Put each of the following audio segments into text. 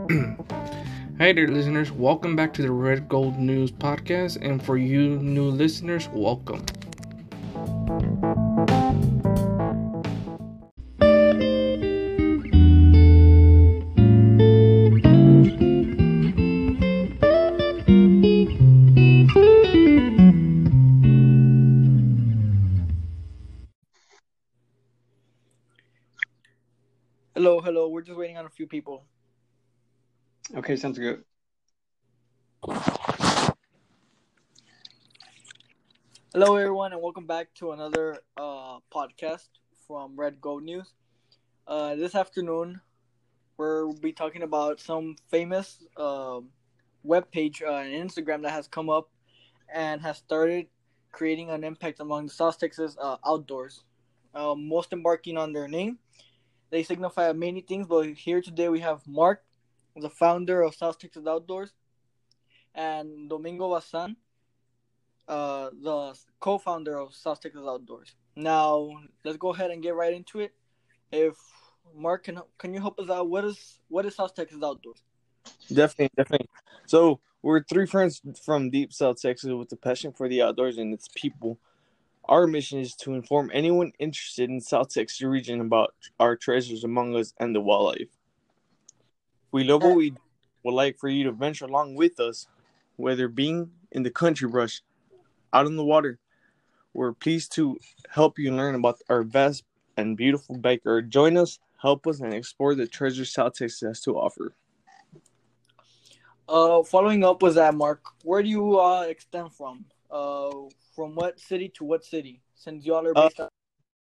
Hi there, listeners. Welcome back to the Red Gold News podcast. And for you new listeners, welcome. Hello. We're just waiting on a few people. Okay, sounds good. Hello, everyone, and welcome back to another podcast from Red Gold News. This afternoon, we'll be talking about some famous web page and Instagram that has come up and has started creating an impact among the South Texas outdoors. Most embarking on their name. They signify many things, but here today we have Mark, the founder of South Texas Outdoors, and Domingo Bazan, the co-founder of South Texas Outdoors. Now, let's go ahead and get right into it. If Mark can you help us out? What is South Texas Outdoors? Definitely. So we're three friends from deep South Texas with a passion for the outdoors and its people. Our mission is to inform anyone interested in South Texas region about our treasures among us and the wildlife. We love what we would like for you to venture along with us, whether being in the country brush, out on the water. We're pleased to help you learn about our vast and beautiful backyard. Join us, help us, and explore the treasures South Texas has to offer. Following up with that, Mark, where do you extend from? From what city to what city? Since y'all are based out.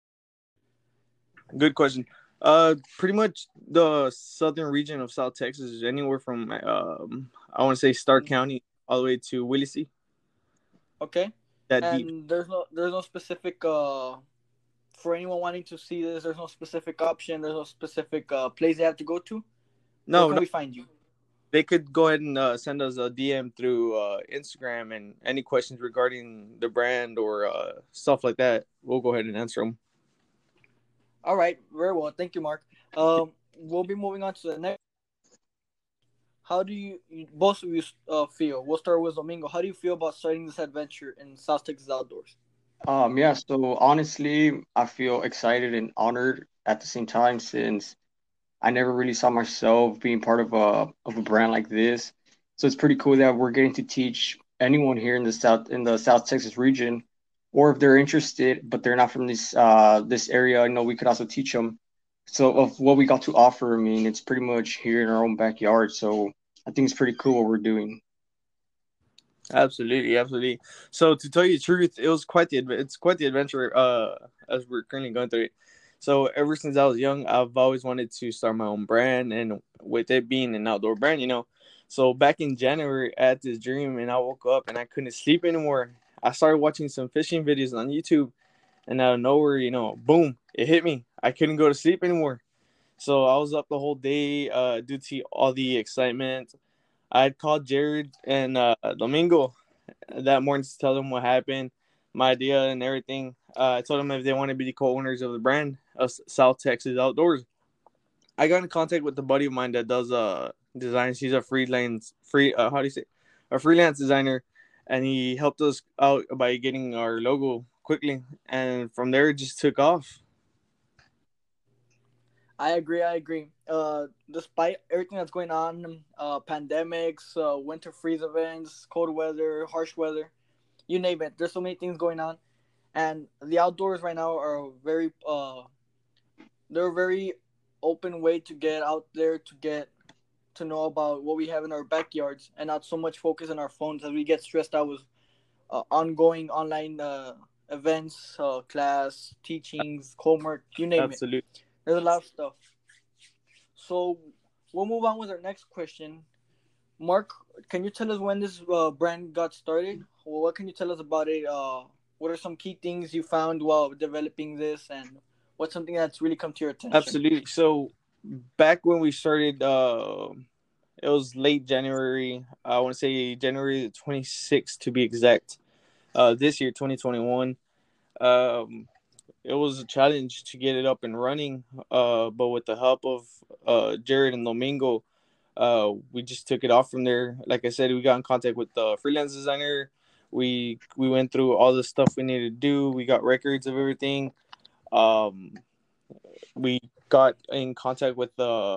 Good question. Pretty much the southern region of South Texas is anywhere from I want to say Stark County all the way to Willacy. Okay. That and deep. there's no specific for anyone wanting to see this. There's no specific option. There's no specific place they have to go to. Where can we find you? They could go ahead and send us a DM through Instagram, and any questions regarding the brand or stuff like that, we'll go ahead and answer them. All right, very well. Thank you, Mark. We'll be moving on to the next. How do you both of you feel? We'll start with Domingo. How do you feel about starting this adventure in South Texas Outdoors? Yeah, so honestly, I feel excited and honored at the same time since I never really saw myself being part of a brand like this. So it's pretty cool that we're getting to teach anyone here in the South Texas region, or if they're interested but they're not from this area, we could also teach them. So of what we got to offer, I mean, it's pretty much here in our own backyard. So I think it's pretty cool what we're doing. Absolutely. So to tell you the truth, it's quite the adventure. As we're currently going through it. So ever since I was young, I've always wanted to start my own brand, and with it being an outdoor brand, So back in January, I had this dream, and I woke up and I couldn't sleep anymore. I started watching some fishing videos on YouTube, and out of nowhere, boom, it hit me. I couldn't go to sleep anymore. So I was up the whole day due to all the excitement. I had called Jared and Domingo that morning to tell them what happened, my idea and everything. I told them if they want to be the co-owners of the brand of South Texas Outdoors. I got in contact with a buddy of mine that does designs. He's a a freelance designer, and he helped us out by getting our logo quickly, and from there it just took off. I agree. Despite everything that's going on, pandemics, winter freeze events, cold weather, harsh weather, you name it. There's so many things going on, and the outdoors right now are they're a very open way to get out there to get to know about what we have in our backyards, and not so much focus on our phones as we get stressed out with ongoing online events, class, teachings, homework, you name it. Absolutely. There's a lot of stuff. So we'll move on with our next question. Mark, can you tell us when this brand got started? Well, what can you tell us about it? What are some key things you found while developing this, and what's something that's really come to your attention? Absolutely. So back when we started, it was late January. I want to say January 26th to be exact. This year, 2021. It was a challenge to get it up and running. But with the help of Jared and Domingo, We just took it off from there. Like I said, we got in contact with the freelance designer. We went through all the stuff we needed to do. We got records of everything. Um, we got in contact with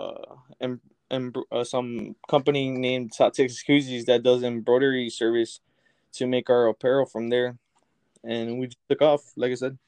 some company named South Texas Koozies that does embroidery service to make our apparel from there, and we just took off. Like I said,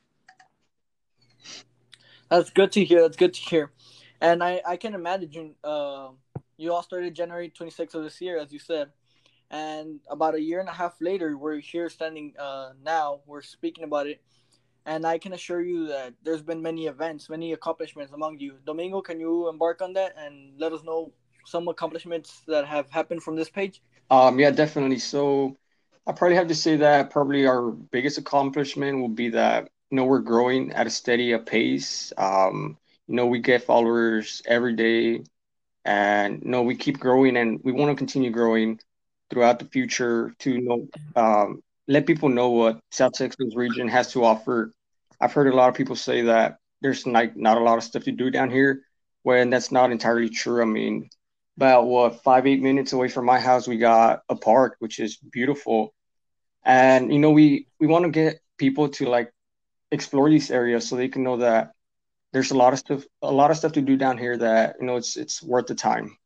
That's good to hear. That's good to hear. And I can imagine you all started January 26th of this year, as you said. And about a year and a half later, we're here standing now. We're speaking about it. And I can assure you that there's been many events, many accomplishments among you. Domingo, can you embark on that and let us know some accomplishments that have happened from this page? Yeah, definitely. So I probably have to say that probably our biggest accomplishment will be that we're growing at a steady pace. We get followers every day, and we keep growing, and we want to continue growing throughout the future to let people know what South Texas region has to offer. I've heard a lot of people say that there's like not a lot of stuff to do down here, when that's not entirely true. I mean, about what 5-8 minutes away from my house, we got a park which is beautiful, and we want to get people to like explore these areas so they can know that there's a lot of stuff to do down here, that it's worth the time.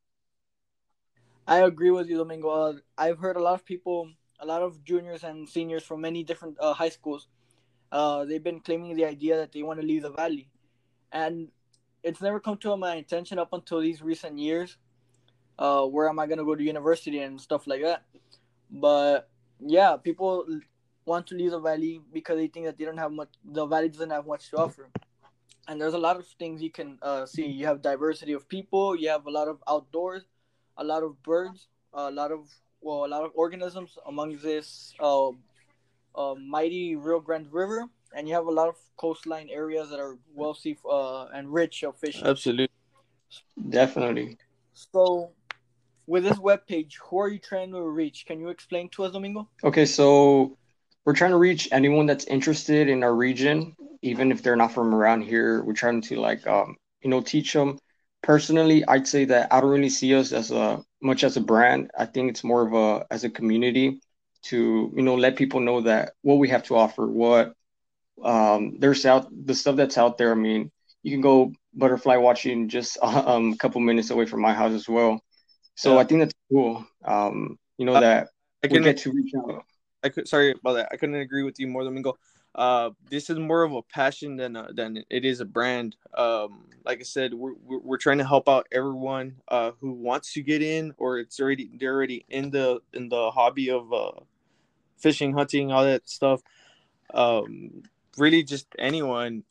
I agree with you, Domingo. I've heard a lot of people, a lot of juniors and seniors from many different high schools. They've been claiming the idea that they want to leave the valley, and it's never come to my attention up until these recent years. Where am I gonna go to university and stuff like that? But yeah, people want to leave the valley because they think that they don't have much. The valley doesn't have much to offer, and there's a lot of things you can see. You have diversity of people. You have a lot of outdoors, a lot of birds, a lot of organisms among this mighty Rio Grande River, and you have a lot of coastline areas that are wealthy and rich of fishing. absolutely. Definitely. So, with this webpage, who are you trying to reach? Can you explain to us, Domingo? Okay, so we're trying to reach anyone that's interested in our region, even if they're not from around here. We're trying to like teach them. Personally, I'd say that I don't really see us as a much as a brand. I think it's more of a as a community to let people know that what we have to offer, what there's out the stuff that's out there. I mean, you can go butterfly watching just a couple minutes away from my house as well. So Yeah, I think that's cool. I, That I we can. get to reach out. I could. Sorry about that. I couldn't agree with you more, Domingo. This is more of a passion than it is a brand. Like I said, we're trying to help out everyone who wants to get in, or they're already in the hobby of fishing, hunting, all that stuff. Um, Really, just anyone.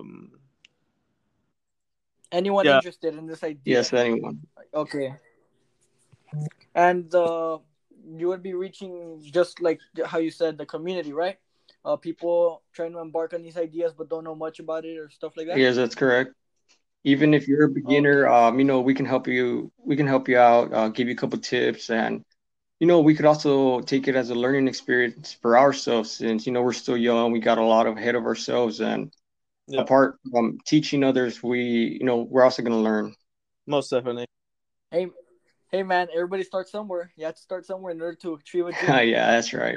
Anyone Yeah, interested in this idea? Yes, anyone. Okay. And you would be reaching just like how you said the community, right? People trying to embark on these ideas but don't know much about it or stuff like that. Yes, that's correct. Even if you're a beginner, Okay. we can help you. We can help you out, give you a couple tips, and we could also take it as a learning experience for ourselves, since we're still young. We got a lot ahead of ourselves, and yeah, apart from teaching others, we're also going to learn. most definitely. Hey, hey, man! Everybody starts somewhere. You have to start somewhere in order to achieve a dream. Yeah, that's right.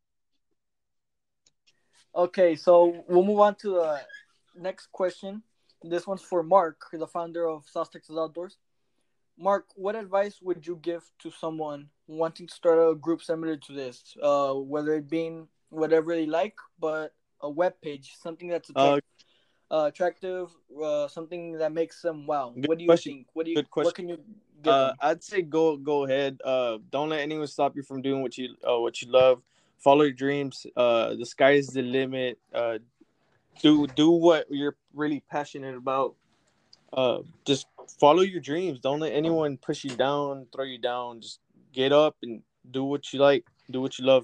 Okay, so we'll move on to the next question. This one's for Mark, the founder of South Texas Outdoors. Mark, what advice would you give to someone wanting to start a group similar to this? Whether it being whatever they like, but a web page, something that's Uh, attractive, something that makes them wow. Good What do you question. think? Good What question. can you give them? I'd say go ahead. Don't let anyone stop you from doing what you love. Follow your dreams. The sky is the limit. Do what you're really passionate about. Just follow your dreams. Don't let anyone push you down, throw you down. Just get up and do what you like. Do what you love.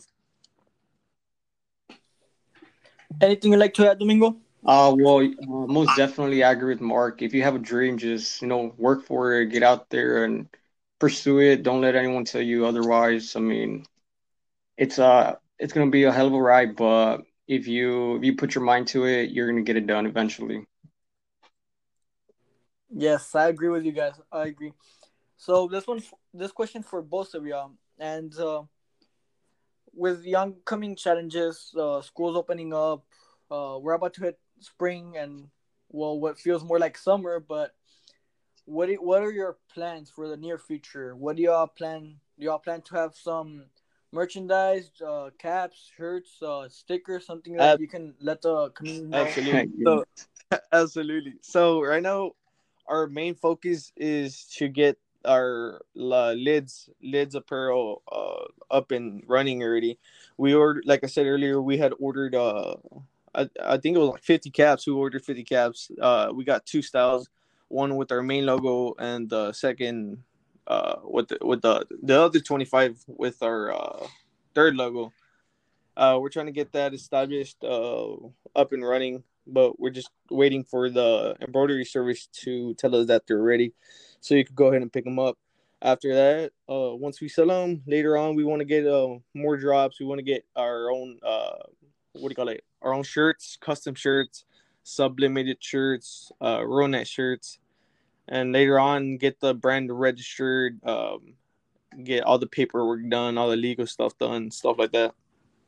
Anything you like to add, Domingo? Well, most definitely, I agree with Mark. If you have a dream, just work for it, get out there and pursue it. Don't let anyone tell you otherwise. I mean, it's gonna be a hell of a ride, but if you put your mind to it, you're gonna get it done eventually. Yes, I agree with you guys. I agree. So this question for both of y'all, and with the oncoming challenges, schools opening up, we're about to hit spring and well, what feels more like summer. But what are your plans for the near future? What do y'all plan? Do y'all plan to have some merchandise, caps, shirts, stickers, something that you can let the community know? Absolutely. So, absolutely. So right now, our main focus is to get our lids apparel up and running already. We ordered, like I said earlier, we had ordered I think it was like 50 caps. We ordered 50 caps. We got two styles, one with our main logo and the second with the other 25 with our third logo. We're trying to get that established, up and running, but we're just waiting for the embroidery service to tell us that they're ready, so you can go ahead and pick them up. After that, once we sell them later on, we want to get more drops. We want to get our own what do you call it? Our own shirts, custom shirts, sublimated shirts, Ronet shirts, and later on get the brand registered, get all the paperwork done, all the legal stuff done, stuff like that.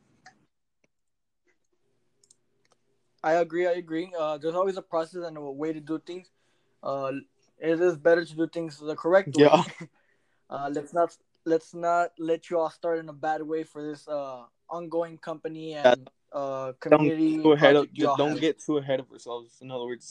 I agree. There's always a process and a way to do things. It is better to do things the correct way. Yeah. Let's not let you all start in a bad way for this ongoing company and community project. Don't get too ahead of ourselves. In other words.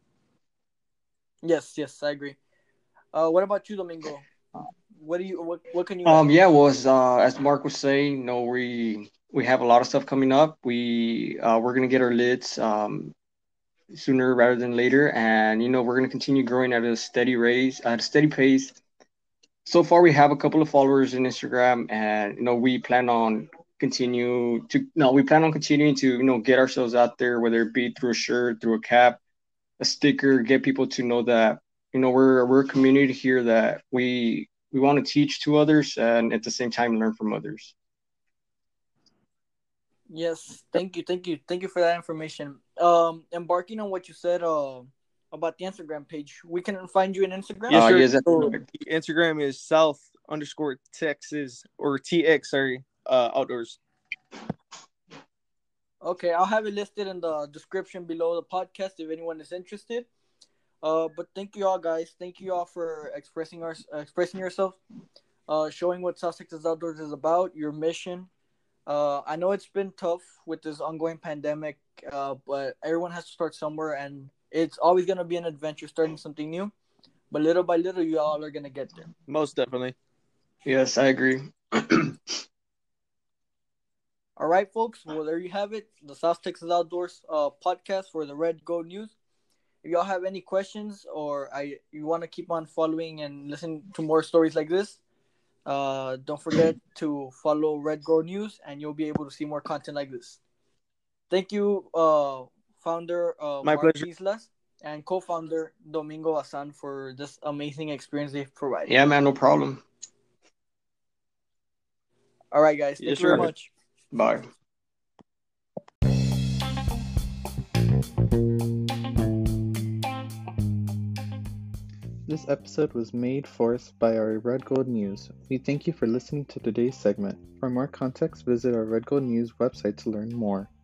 Yes, I agree. What about you, Domingo? What can you? Yeah, well, as Mark was saying, we have a lot of stuff coming up. We're gonna get our lids sooner rather than later, and we're gonna continue growing at a steady pace. So far, we have a couple of followers in Instagram, and we plan on continuing to get ourselves out there, whether it be through a shirt, through a cap, a sticker, get people to know that we're a community here that we want to teach to others and at the same time learn from others. Yes, thank you for that information. Embarking on what you said about the Instagram page, we can find you in Instagram. Yes, sir. Yes, So Instagram is South_Texas or TX, sorry, outdoors. Okay, I'll have it listed in the description below the podcast if anyone is interested. But thank you all, guys. Thank you all for expressing yourself, showing what South Texas Outdoors is about, your mission. I know it's been tough with this ongoing pandemic, but everyone has to start somewhere, and it's always gonna be an adventure starting something new. But little by little, you all are gonna get there. Most definitely. Yes, I agree. All right, folks. Well, there you have it. The South Texas Outdoors podcast for the Red Gold News. If y'all have any questions or you want to keep on following and listen to more stories like this, don't forget to follow Red Gold News, and you'll be able to see more content like this. Thank you, founder My Mark pleasure. Islas and co-founder Domingo Asan for this amazing experience they've provided. Yeah, man, no problem. All right, guys. Thank you very much. Bye. This episode was made for us by our Red Gold News. We thank you for listening to today's segment. For more context, visit our Red Gold News website to learn more.